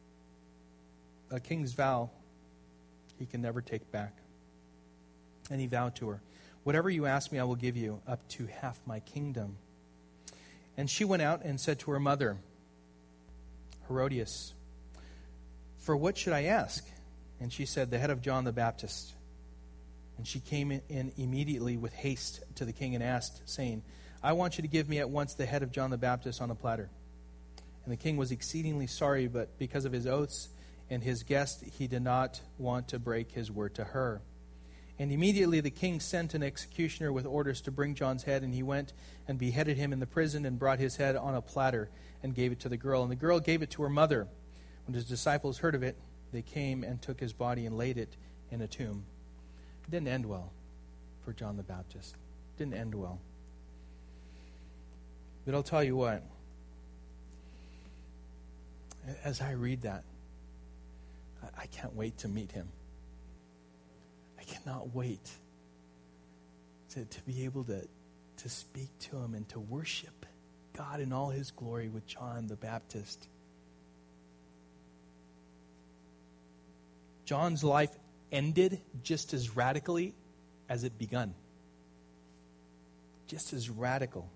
A king's vow he can never take back. And he vowed to her, whatever you ask me, I will give you, up to half my kingdom. And she went out and said to her mother, Herodias, for what should I ask? And she said, the head of John the Baptist. And she came in immediately with haste to the king and asked, saying, I want you to give me at once the head of John the Baptist on a platter. And the king was exceedingly sorry, but because of his oaths and his guest, he did not want to break his word to her. And immediately the king sent an executioner with orders to bring John's head, and he went and beheaded him in the prison and brought his head on a platter and gave it to the girl. And the girl gave it to her mother. When his disciples heard of it, they came and took his body and laid it in a tomb. It didn't end well for John the Baptist. It didn't end well. But I'll tell you what, as I read that, I can't wait to meet him. I cannot wait to be able to speak to him and to worship God in all his glory with John the Baptist. John's life ended just as radically as it begun. Just as radical.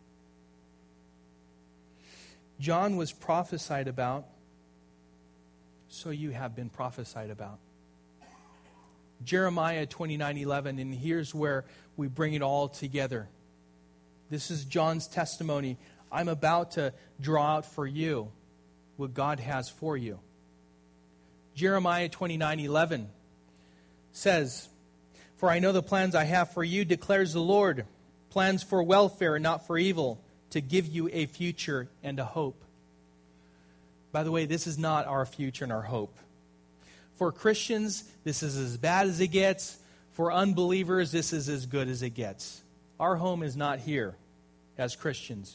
John was prophesied about, so you have been prophesied about. Jeremiah 29:11, and here's where we bring it all together. This is John's testimony. I'm about to draw out for you what God has for you. Jeremiah 29:11 says, for I know the plans I have for you, declares the Lord, plans for welfare and not for evil, to give you a future and a hope. By the way, this is not our future and our hope. For Christians, this is as bad as it gets. For unbelievers, this is as good as it gets. Our home is not here as Christians.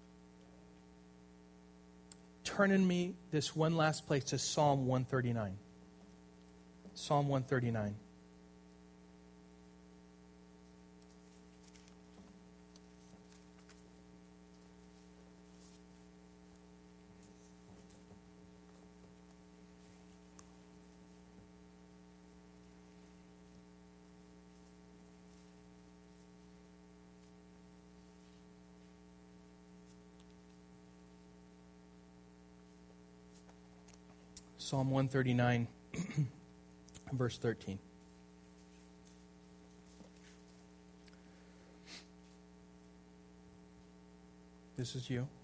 Turn in me this one last place to Psalm 139. Psalm 139. Psalm 139, verse 13. This is you.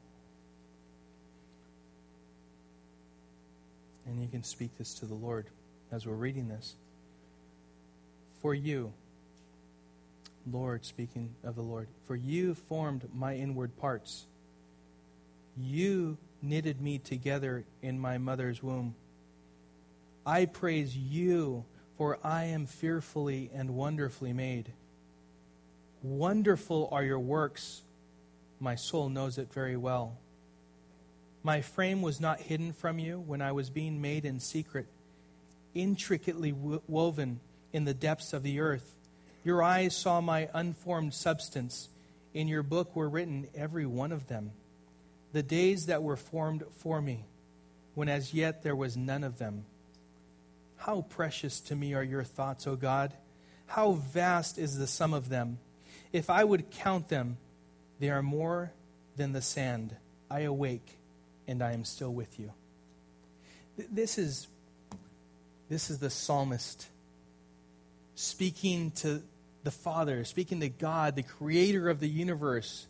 And you can speak this to the Lord as we're reading this. For you, Lord, speaking of the Lord, for you formed my inward parts. You knitted me together in my mother's womb. I praise you, for I am fearfully and wonderfully made. Wonderful are your works. My soul knows it very well. My frame was not hidden from you when I was being made in secret, intricately woven in the depths of the earth. Your eyes saw my unformed substance. In your book were written, every one of them, the days that were formed for me, when as yet there was none of them. How precious to me are your thoughts, O God! How vast is the sum of them! If I would count them, they are more than the sand. I awake, and I am still with you. This is the psalmist speaking to the Father, speaking to God, the creator of the universe.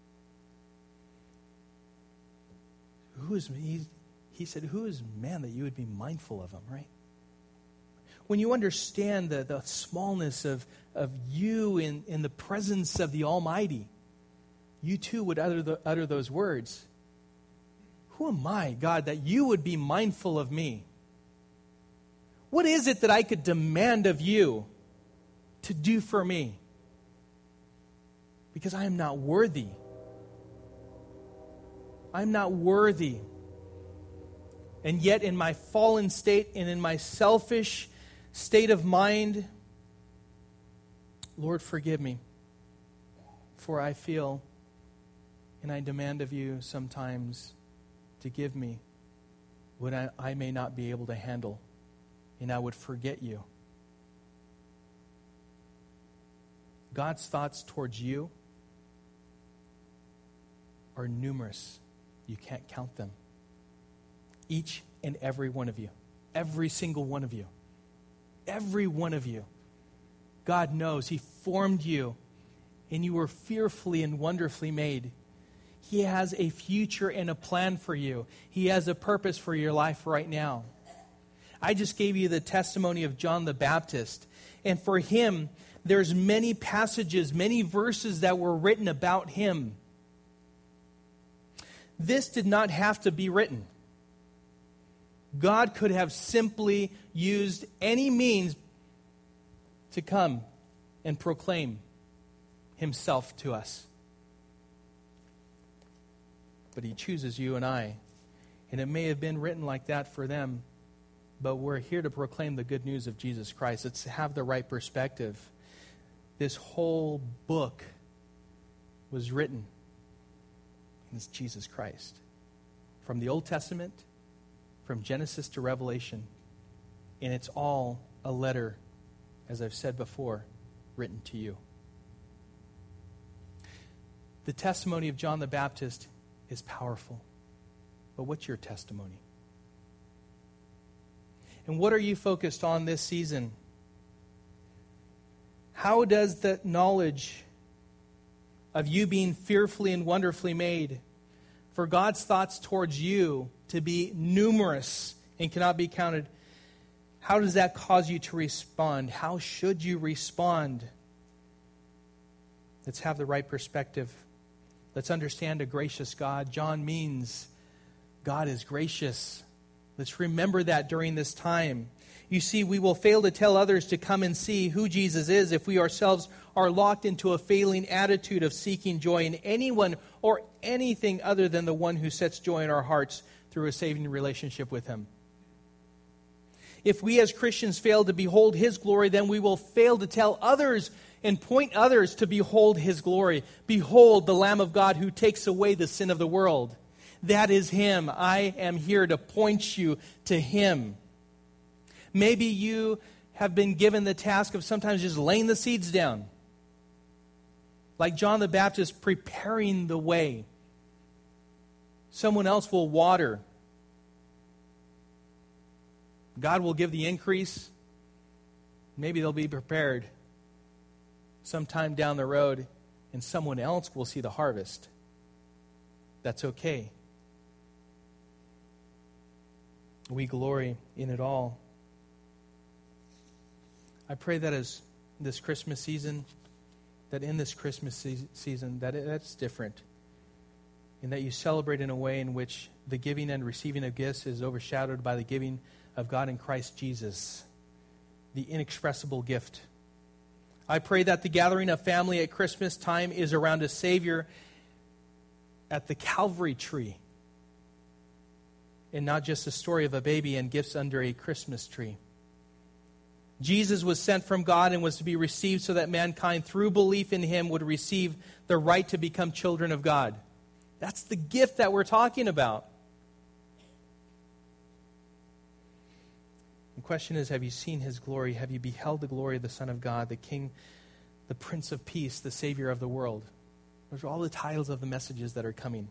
He said, who is man that you would be mindful of him, right? When you understand the smallness of you in the presence of the Almighty, you too would utter those words. Who am I, God, that you would be mindful of me? What is it that I could demand of you to do for me? Because I am not worthy. I'm not worthy. And yet in my fallen state and in my selfish state of mind, Lord, forgive me. For I feel and I demand of you sometimes to give me what I may not be able to handle, and I would forget you. God's thoughts towards you are numerous. You can't count them. Each and every one of you. Every single one of you. Every one of you. God knows He formed you, and you were fearfully and wonderfully made. He has a future and a plan for you. He has a purpose for your life right now. I just gave you the testimony of John the Baptist. And for him, there's many passages, many verses that were written about him. This did not have to be written. God could have simply used any means to come and proclaim Himself to us. But He chooses you and I. And it may have been written like that for them, but we're here to proclaim the good news of Jesus Christ. Let's have the right perspective. This whole book was written. It's Jesus Christ. From the Old Testament, from Genesis to Revelation. And it's all a letter, as I've said before, written to you. The testimony of John the Baptist is powerful. But what's your testimony? And what are you focused on this season? How does the knowledge of you being fearfully and wonderfully made, for God's thoughts towards you to be numerous and cannot be counted, how does that cause you to respond? How should you respond? Let's have the right perspective. Let's understand a gracious God. John means God is gracious. Let's remember that during this time. You see, we will fail to tell others to come and see who Jesus is if we ourselves are locked into a failing attitude of seeking joy in anyone or anything other than the one who sets joy in our hearts through a saving relationship with Him. If we as Christians fail to behold His glory, then we will fail to tell others and point others to behold His glory. Behold the Lamb of God who takes away the sin of the world. That is Him. I am here to point you to Him. Maybe you have been given the task of sometimes just laying the seeds down. Like John the Baptist, preparing the way. Someone else will water. God will give the increase. Maybe they'll be prepared sometime down the road, and someone else will see the harvest. That's okay. We glory in it all. I pray that as this Christmas season, that in this Christmas season, that's different. And that you celebrate in a way in which the giving and receiving of gifts is overshadowed by the giving of God in Christ Jesus, the inexpressible gift. I pray that the gathering of family at Christmas time is around a Savior at the Calvary tree, and not just a story of a baby and gifts under a Christmas tree. Jesus was sent from God and was to be received so that mankind, through belief in him, would receive the right to become children of God. That's the gift that we're talking about. The question is, have you seen his glory? Have you beheld the glory of the Son of God, the King, the Prince of Peace, the Savior of the world? Those are all the titles of the messages that are coming.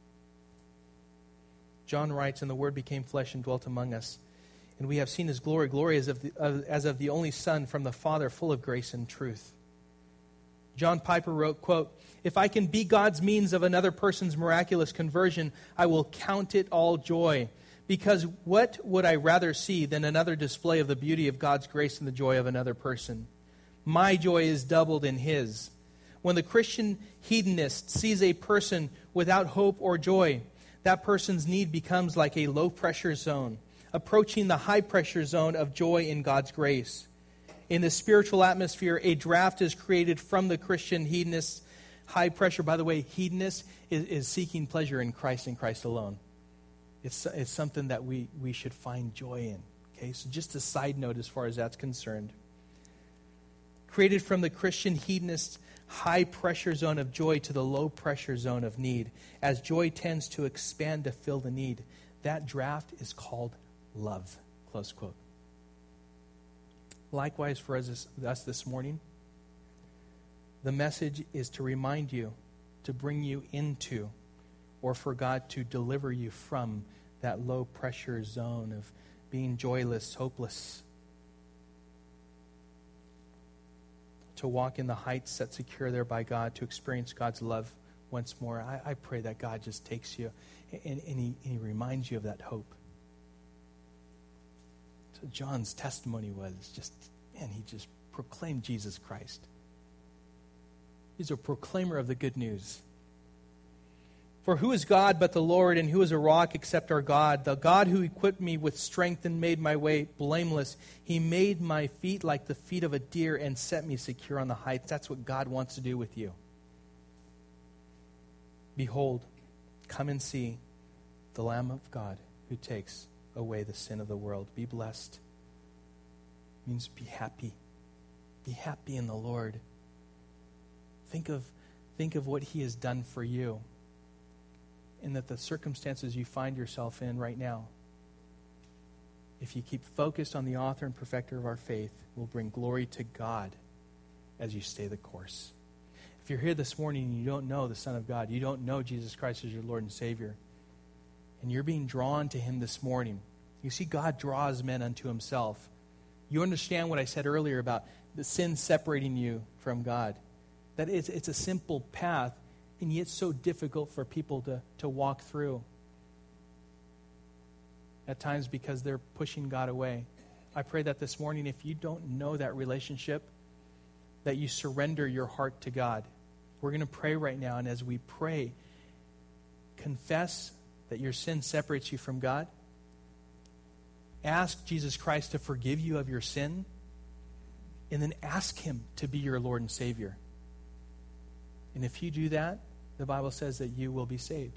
John writes, "And the Word became flesh and dwelt among us. And we have seen his glory, glory as of the only Son from the Father, full of grace and truth." John Piper wrote, quote, "If I can be God's means of another person's miraculous conversion, I will count it all joy. Because what would I rather see than another display of the beauty of God's grace and the joy of another person? My joy is doubled in his." When the Christian hedonist sees a person without hope or joy, that person's need becomes like a low-pressure zone, approaching the high-pressure zone of joy in God's grace. In the spiritual atmosphere, a draft is created from the Christian hedonist's high pressure. By the way, hedonist is seeking pleasure in Christ and Christ alone. It's something that we should find joy in. Okay, so just a side note as far as that's concerned. Created from the Christian hedonist's high-pressure zone of joy to the low-pressure zone of need. As joy tends to expand to fill the need, that draft is called love. Close quote. Likewise for us this morning, the message is to remind you, to bring you into, or for God to deliver you from that low-pressure zone of being joyless, hopeless, to walk in the heights set secure there by God, to experience God's love once more. I pray that God just takes you and he reminds you of that hope. So John's testimony was just, man, he just proclaimed Jesus Christ. He's a proclaimer of the good news. For who is God but the Lord, and who is a rock except our God? The God who equipped me with strength and made my way blameless. He made my feet like the feet of a deer and set me secure on the heights. That's what God wants to do with you. Behold, come and see the Lamb of God who takes away the sin of the world. Be blessed. It means be happy. Be happy in the Lord. Think of what he has done for you. And that the circumstances you find yourself in right now, if you keep focused on the author and perfecter of our faith, will bring glory to God as you stay the course. If you're here this morning and you don't know the Son of God, you don't know Jesus Christ as your Lord and Savior, and you're being drawn to him this morning, you see God draws men unto himself. You understand what I said earlier about the sin separating you from God. That it's a simple path, and yet so difficult for people to walk through. At times because they're pushing God away. I pray that this morning, if you don't know that relationship, that you surrender your heart to God. We're going to pray right now, and as we pray, confess that your sin separates you from God. Ask Jesus Christ to forgive you of your sin, and then ask him to be your Lord and Savior. And if you do that, the Bible says that you will be saved.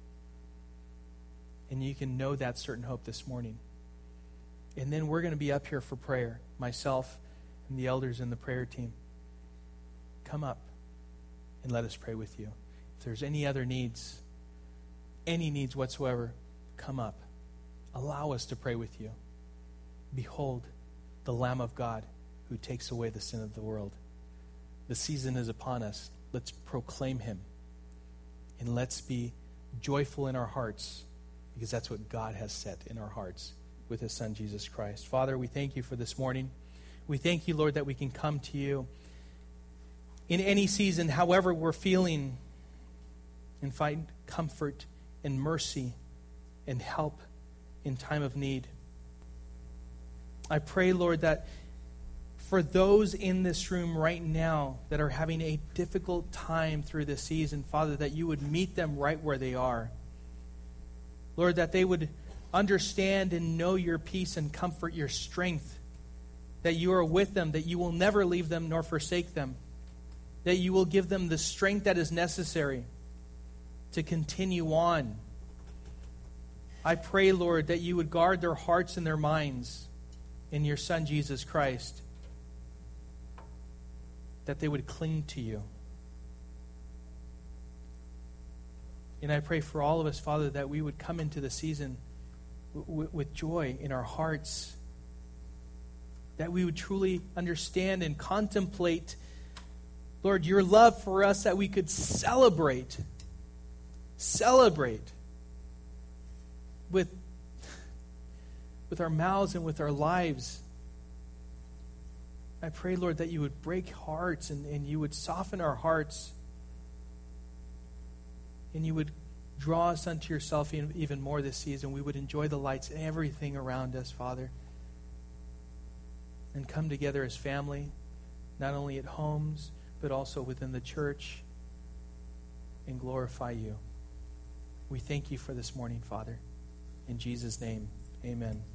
And you can know that certain hope this morning. And then we're going to be up here for prayer, myself and the elders and the prayer team. Come up and let us pray with you. If there's any other needs, any needs whatsoever, come up. Allow us to pray with you. Behold, the Lamb of God who takes away the sin of the world. The season is upon us. Let's proclaim him. And let's be joyful in our hearts, because that's what God has set in our hearts with his Son, Jesus Christ. Father, we thank you for this morning. We thank you, Lord, that we can come to you in any season, however we're feeling, and find comfort and mercy and help in time of need. I pray, Lord, that for those in this room right now that are having a difficult time through this season, Father, that you would meet them right where they are. Lord, that they would understand and know your peace and comfort, your strength, that you are with them, that you will never leave them nor forsake them, that you will give them the strength that is necessary to continue on. I pray, Lord, that you would guard their hearts and their minds in your Son, Jesus Christ, that they would cling to you. And I pray for all of us, Father, that we would come into the season with joy in our hearts, that we would truly understand and contemplate, Lord, your love for us, that we could celebrate with our mouths and with our lives. I pray, Lord, that you would break hearts and you would soften our hearts, and you would draw us unto yourself even more this season. We would enjoy the lights and everything around us, Father, and come together as family, not only at homes, but also within the church, and glorify you. We thank you for this morning, Father. In Jesus' name, amen.